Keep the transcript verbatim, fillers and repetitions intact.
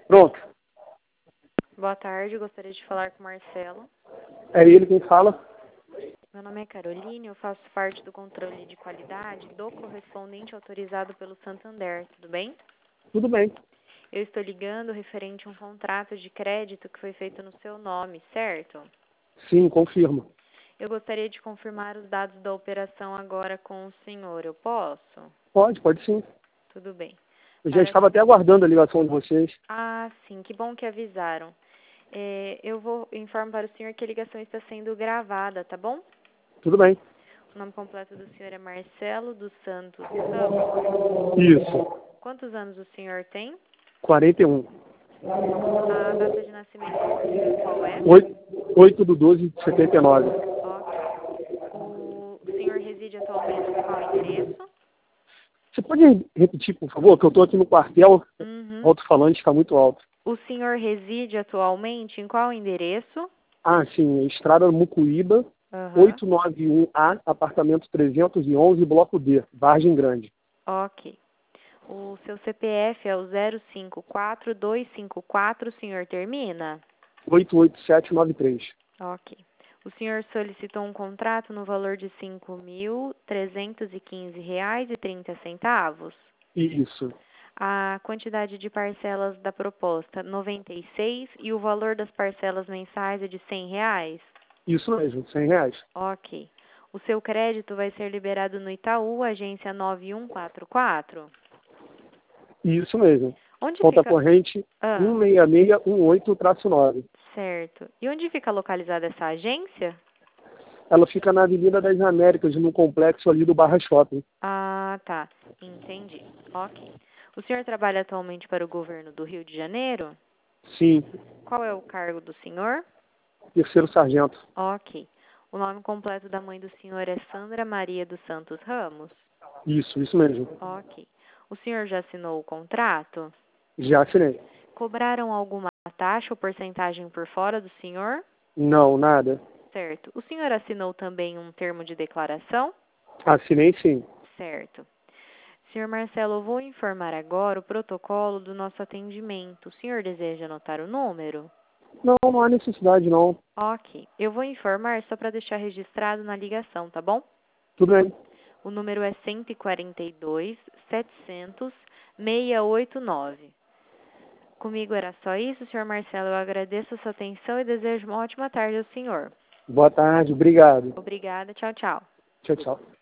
Pronto. Boa tarde, gostaria de falar com o Marcelo. É ele quem fala? Meu nome é Caroline, eu faço parte do controle de qualidade do correspondente autorizado pelo Santander, tudo bem? Tudo bem. Eu estou ligando referente a um contrato de crédito que foi feito no seu nome, certo? Sim, confirmo. Eu gostaria de confirmar os dados da operação agora com o senhor, eu posso? Pode, pode sim. Tudo bem. Eu já Para... estava até aguardando a ligação de vocês. Ah, sim, que bom que avisaram. É, eu vou informar para o senhor que a ligação está sendo gravada, tá bom? Tudo bem. O nome completo do senhor é Marcelo dos Santos Ramos. Isso. Quantos anos o senhor tem? quarenta e um. A data de nascimento do senhor qual é? oito de doze de setenta e nove. Ok. O senhor reside atualmente em qual endereço? Você pode repetir, por favor, que eu estou aqui no quartel. Uhum. O alto-falante está muito alto. O senhor reside atualmente em qual endereço? Ah, sim. Estrada Mucuíba, Uhum. oitocentos e noventa e um A, apartamento trezentos e onze, bloco D, Vargem Grande. Ok. O seu C P F é o zero cinco quatro dois cinco quatro, o senhor termina? oito oito sete nove três. Ok. O senhor solicitou um contrato no valor de cinco mil trezentos e quinze reais e trinta centavos. Isso. A quantidade de parcelas da proposta, noventa e seis, e o valor das parcelas mensais é de cem reais? Isso mesmo, cem reais. Ok. O seu crédito vai ser liberado no Itaú, agência nove um quatro quatro? Isso mesmo. Onde Conta fica... corrente Ah, um seis seis um oito nove. certo. E onde fica localizada essa agência? Ela fica na Avenida das Américas, no complexo ali do Barra Shopping. Ah, tá. Entendi. Ok. O senhor trabalha atualmente para o governo do Rio de Janeiro? Sim, Qual é o cargo do senhor? terceiro sargento. Ok. O nome completo da mãe do senhor é Sandra Maria dos Santos Ramos? Isso, isso mesmo. Ok. O senhor já assinou o contrato? Já assinei. Cobraram alguma taxa ou porcentagem por fora do senhor? Não, nada. Certo. O senhor assinou também um termo de declaração? Assinei sim. Certo. senhor Marcelo, eu vou informar agora o protocolo do nosso atendimento. O senhor deseja anotar o número? Não, não há necessidade não. Ok. Eu vou informar só para deixar registrado na ligação, tá bom? Tudo bem. O número é cento e quarenta e dois, setecentos, seiscentos e oitenta e nove. Comigo era só isso, senhor Marcelo. Eu agradeço a sua atenção e desejo uma ótima tarde ao senhor. Boa tarde, obrigado. Obrigada. Tchau, tchau. Tchau, tchau.